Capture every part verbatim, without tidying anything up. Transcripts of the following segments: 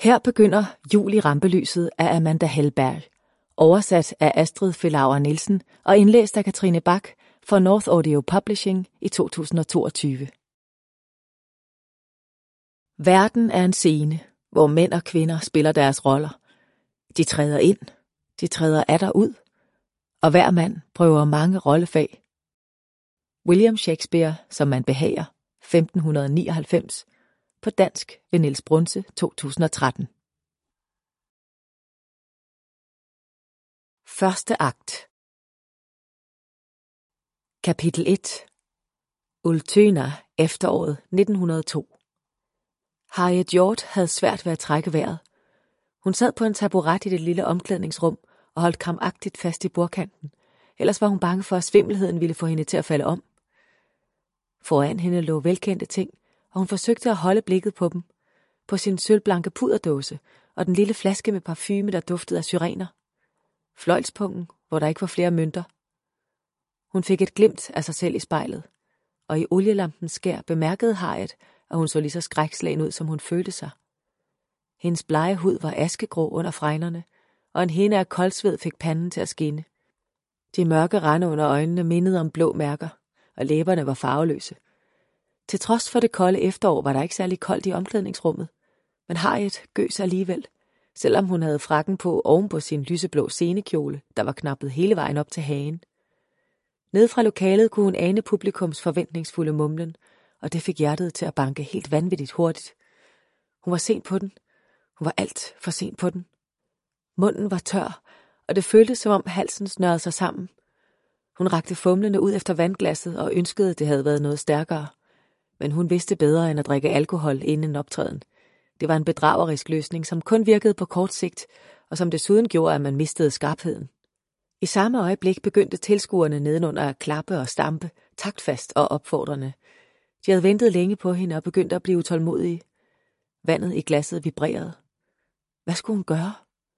Her begynder Jul i rampelyset af Amanda Hellberg, oversat af Astrid Fælauer Nielsen og indlæst af Katrine Bach for North Audio Publishing i to tusind og toogtyve. Verden er en scene, hvor mænd og kvinder spiller deres roller. De træder ind, de træder atter ud, og hver mand prøver mange rollefag. William Shakespeare, som man behager, femten nioghalvfems, på dansk ved Niels Brunse, to tusind og tretten. Første akt. Kapitel et. Ultøna, efteråret nitten hundrede og to. Harriet Hjort havde svært ved at trække vejret. Hun sad på en taburet i det lille omklædningsrum og holdt krampagtigt fast i bordkanten. Ellers var hun bange for, at svimmelheden ville få hende til at falde om. Foran hende lå velkendte ting, og hun forsøgte at holde blikket på dem. På sin sølvblanke puderdåse og den lille flaske med parfume, der duftede af syrener. Fløjlspungen, hvor der ikke var flere mønter. Hun fik et glimt af sig selv i spejlet, og i olielampens skær bemærkede Harriet, at hun så lige så skrækslagen ud, som hun følte sig. Hendes blege hud var askegrå under fregnerne, og en hinde af koldsved fik panden til at skinne. De mørke rande under øjnene mindede om blå mærker, og læberne var farveløse. Til trods for det kolde efterår var der ikke særlig koldt i omklædningsrummet, men Harriet gøs alligevel, selvom hun havde frakken på oven på sin lyseblå scenekjole, der var knappet hele vejen op til hagen. Nede fra lokalet kunne hun ane publikums forventningsfulde mumlen, og det fik hjertet til at banke helt vanvittigt hurtigt. Hun var sent på den. Hun var alt for sent på den. Munden var tør, og det føltes, som om halsen snørrede sig sammen. Hun rakte fumlende ud efter vandglasset og ønskede, det havde været noget stærkere. Men hun vidste bedre end at drikke alkohol inden en optræden. Det var en bedragerisk løsning, som kun virkede på kort sigt, og som desuden gjorde, at man mistede skarpheden. I samme øjeblik begyndte tilskuerne nedenunder at klappe og stampe, taktfast og opfordrende. De havde ventet længe på hende og begyndte at blive utålmodige. Vandet i glasset vibrerede. Hvad skulle hun gøre?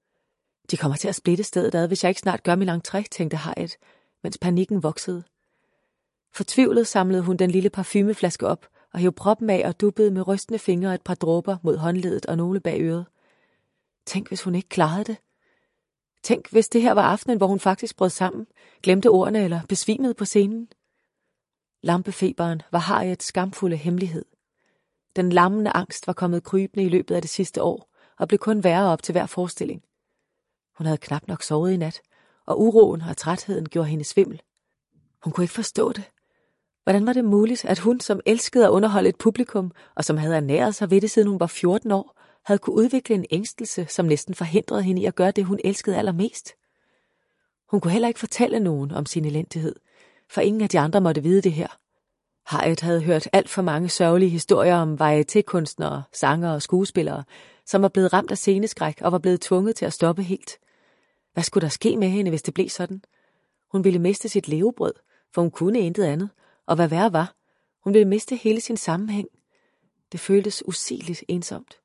De kommer til at splitte stedet ad, hvis jeg ikke snart gør min entré, tænkte Harriet, mens panikken voksede. Fortvivlet samlede hun den lille parfumeflaske op og hev proppen af og duppede med rystende fingre et par dråber mod håndledet og nogle bag øret. Tænk, hvis hun ikke klarede det. Tænk, hvis det her var aftenen, hvor hun faktisk brød sammen, glemte ordene eller besvimede på scenen. Lampefeberen var Harriets skamfulde hemmelighed. Den lammende angst var kommet krybende i løbet af det sidste år og blev kun værre op til hver forestilling. Hun havde knap nok sovet i nat, og uroen og trætheden gjorde hende svimmel. Hun kunne ikke forstå det. Hvordan var det muligt, at hun, som elskede at underholde et publikum, og som havde ernæret sig ved det, siden hun var fjorten år, havde kunne udvikle en ængstelse, som næsten forhindrede hende i at gøre det, hun elskede allermest? Hun kunne heller ikke fortælle nogen om sin elendighed, for ingen af de andre måtte vide det her. Harriet havde hørt alt for mange sørgelige historier om varietékunstnere, sangere og skuespillere, som var blevet ramt af sceneskræk og var blevet tvunget til at stoppe helt. Hvad skulle der ske med hende, hvis det blev sådan? Hun ville miste sit levebrød, for hun kunne intet andet, og hvad værre var, hun ville miste hele sin sammenhæng. Det føltes usigeligt ensomt.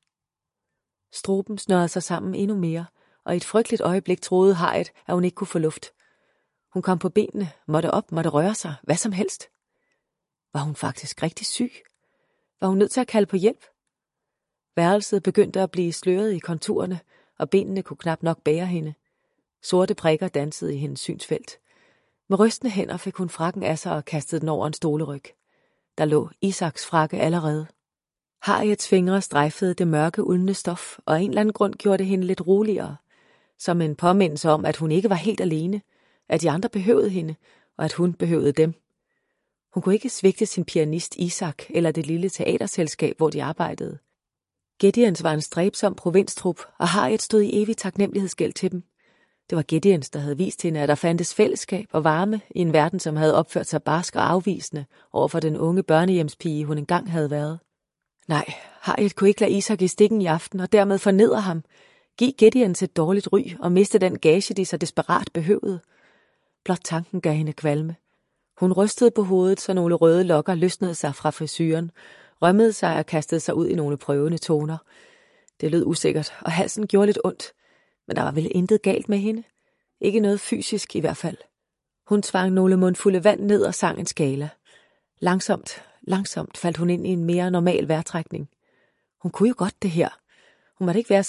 Struben snørrede sig sammen endnu mere, og i et frygteligt øjeblik troede Harriet, at hun ikke kunne få luft. Hun kom på benene, måtte op, måtte røre sig, hvad som helst. Var hun faktisk rigtig syg? Var hun nødt til at kalde på hjælp? Værelset begyndte at blive sløret i konturerne, og benene kunne knap nok bære hende. Sorte prikker dansede i hendes synsfelt. Med rystende hænder fik hun frakken af sig og kastede den over en stoleryg. Der lå Isaks frakke allerede. Harriets fingre strejfede det mørke, uldne stof, og af en eller anden grund gjorde det hende lidt roligere. Som en påmindelse om, at hun ikke var helt alene, at de andre behøvede hende, og at hun behøvede dem. Hun kunne ikke svigte sin pianist Isak eller det lille teaterselskab, hvor de arbejdede. Gideons var en stræbsom provinstrup, og Harriet stod i evig taknemmelighedsgæld til dem. Det var Gideons, der havde vist hende, at der fandtes fællesskab og varme i en verden, som havde opført sig barsk og afvisende over for den unge børnehjemspige, hun engang havde været. Nej, Harriet kunne ikke lade Isak i stikken i aften, og dermed fornedre ham. Giv Gideons et dårligt ry og miste den gage, de så desperat behøvede. Blot tanken gav hende kvalme. Hun rystede på hovedet, så nogle røde lokker løsnede sig fra frisyren, rømmede sig og kastede sig ud i nogle prøvende toner. Det lød usikkert, og halsen gjorde lidt ondt. Men der var vel intet galt med hende. Ikke noget fysisk i hvert fald. Hun tvang nogle mundfulde vand ned og sang en skala. Langsomt, langsomt faldt hun ind i en mere normal vejrtrækning. Hun kunne jo godt det her. Hun måtte ikke være